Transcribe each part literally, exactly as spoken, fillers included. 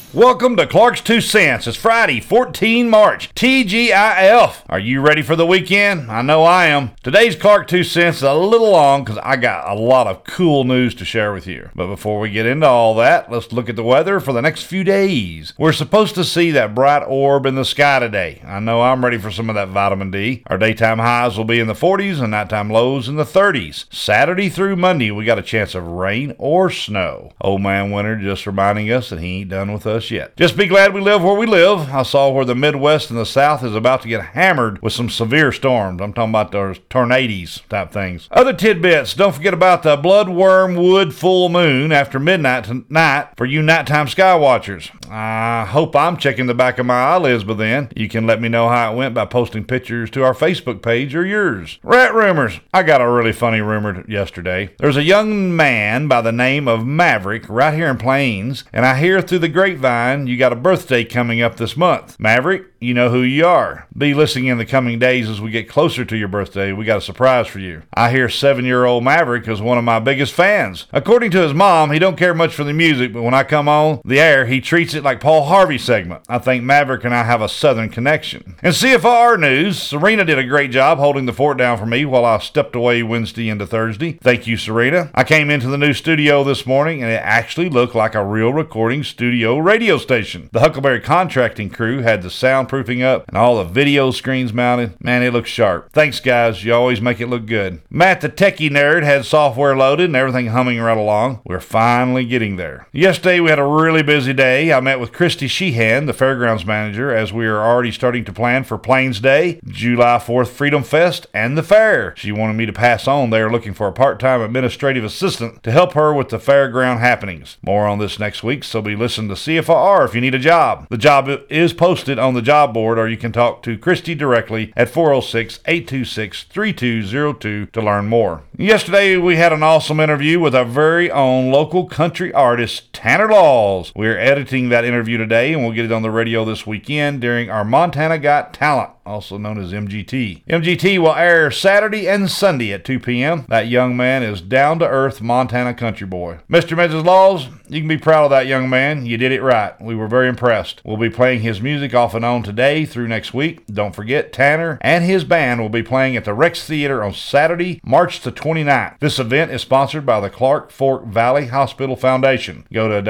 Welcome to Clark's Two Cents. It's Friday, the fourteenth of March, T G I F. Are you ready for the weekend? I know I am. Today's Clark Two Cents is a little long because I got a lot of cool news to share with you. But before we get into all that, let's look at the weather for the next few days. We're supposed to see that bright orb in the sky today. I know I'm ready for some of that vitamin D. Our daytime highs will be in the forties and nighttime lows in the thirties. Saturday through Monday, we got a chance of rain or snow. Old man Winter just reminding us that he ain't done with us yet. Just be glad we live where we live. I saw where the Midwest and the South is about to get hammered with some severe storms. I'm talking about those tornadoes type things. Other tidbits, don't forget about the Bloodwormwood full moon after midnight tonight for you nighttime sky watchers. I hope I'm checking the back of my eyelids by then. You can let me know how it went by posting pictures to our Facebook page or yours. Rat rumors. I got a really funny rumor yesterday. There's a young man by the name of Maverick right here in Plains, and I hear through the grapevine you got a birthday coming up this month. Maverick, you know who you are. Be listening in the coming days as we get closer to your birthday. We got a surprise for you. I hear seven-year-old Maverick is one of my biggest fans. According to his mom, he don't care much for the music, but when I come on the air, he treats it like Paul Harvey segment. I think Maverick and I have a southern connection. In C F R news, Serena did a great job holding the fort down for me while I stepped away Wednesday into Thursday. Thank you, Serena. I came into the new studio this morning, and it actually looked like a real recording studio radio station. The Huckleberry contracting crew had the soundproofing up and all the video screens mounted. Man, it looks sharp. Thanks, guys. You always make it look good. Matt the techie nerd had software loaded and everything humming right along. We're finally getting there. Yesterday, we had a really busy day. I met with Christy Sheehan, the fairgrounds manager, as we are already starting to plan for Plains Day, July fourth Freedom Fest, and the fair. She wanted me to pass on they are looking for a part-time administrative assistant to help her with the fairground happenings. More on this next week, so be listening to C F R if you need a job. The job is posted on the job board, or you can talk to Christy directly at four oh six, eight two six, three two oh two to learn more. Yesterday, we had an awesome interview with our very own local country artist, Tanner Laws. We're editing that interview today, and we'll get it on the radio this weekend during our Montana Got Talent, also known as M G T. M G T will air Saturday and Sunday at two p.m. That young man is down-to-earth Montana country boy. Mister and Missus Laws, you can be proud of that young man. You did it right. We were very impressed. We'll be playing his music off and on today through next week. Don't forget, Tanner and his band will be playing at the Rex Theater on Saturday, March the twenty-ninth. This event is sponsored by the Clark Fork Valley Hospital Foundation. Go to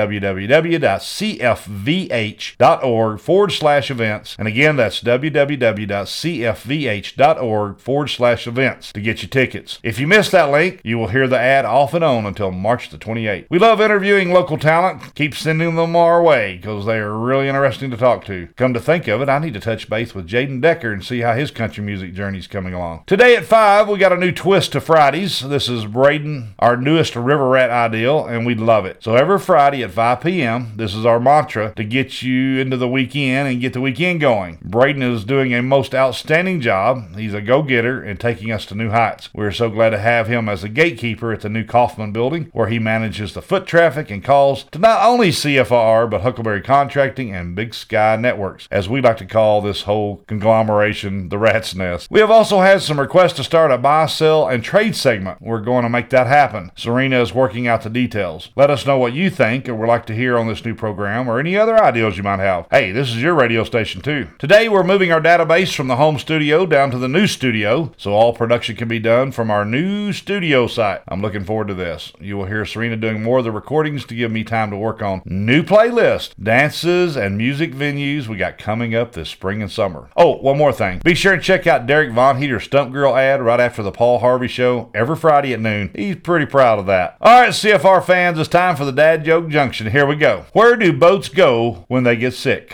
www.cfvh.org forward slash events. And again, that's www.cfvh.org forward slash events to get your tickets. If you missed that link, you will hear the ad off and on until March the twenty-eighth. We love interviewing local talent. Keep sending them our way because they are really interesting to talk to. Come to think of it, I need to touch base with Jaden Decker and see how his country music journey is coming along. Today at five, we got a new twist to Fridays. This is Braden, our newest River Rat ideal, and we love it. So every Friday at five p.m., this is our mantra to get you into the weekend and get the weekend going. Braden is doing a most outstanding job. He's a go-getter and taking us to new heights. We're so glad to have him as a gatekeeper at the new Kaufman building, where he manages the foot traffic and calls to not only C F R, but Huckleberry Contracting and Big Sky Networks, as we like to call this whole conglomeration the Rat's Nest. We have also had some requests to start a buy, sell, and trade segment. We're going to make that happen. Serena is working out the details. Let us know what you think or would like to hear on this new program or any other ideas you might have. Hey, this is your radio station too. Today we're moving our database from the home studio down to the new studio, so all production can be done from our new studio site. I'm looking forward to this. You will hear Serena doing more of the recordings to give me time to work on new playlists, dances, and music venues we got coming up this spring and summer. Oh, one more thing. Be sure and check out Derek Von Heater's Stump Girl ad right after the Paul Harvey Show every Friday at noon. He's pretty proud of that. All right, C F R fans, it's time for the Dad Joke Junction. Here we go. Where do boats go when they get sick?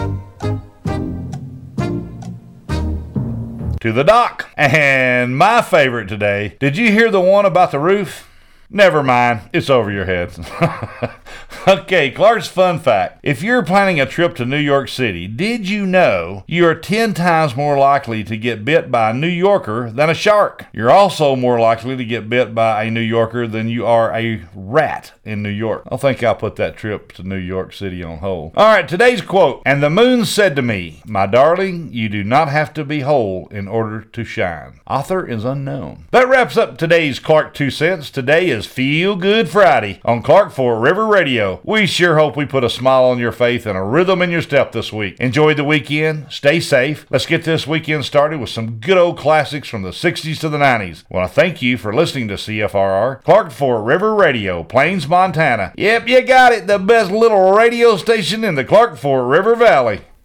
To the dock. And my favorite today, did you hear the one about the roof? Never mind, it's over your head. Okay, Clark's fun fact. If you're planning a trip to New York City, did you know you are ten times more likely to get bit by a New Yorker than a shark? You're also more likely to get bit by a New Yorker than you are a rat in New York. I think I'll put that trip to New York City on hold. All right, today's quote. And the moon said to me, my darling, you do not have to be whole in order to shine. Author is unknown. That wraps up today's Clark Two Cents. Today is Feel Good Friday on Clark Fork River Radio. Radio. We sure hope we put a smile on your face and a rhythm in your step this week. Enjoy the weekend. Stay safe. Let's get this weekend started with some good old classics from the sixties to the nineties. I want to thank you for listening to C F R R, Clark Fork River Radio, Plains, Montana. Yep, you got it. The best little radio station in the Clark Fork River Valley.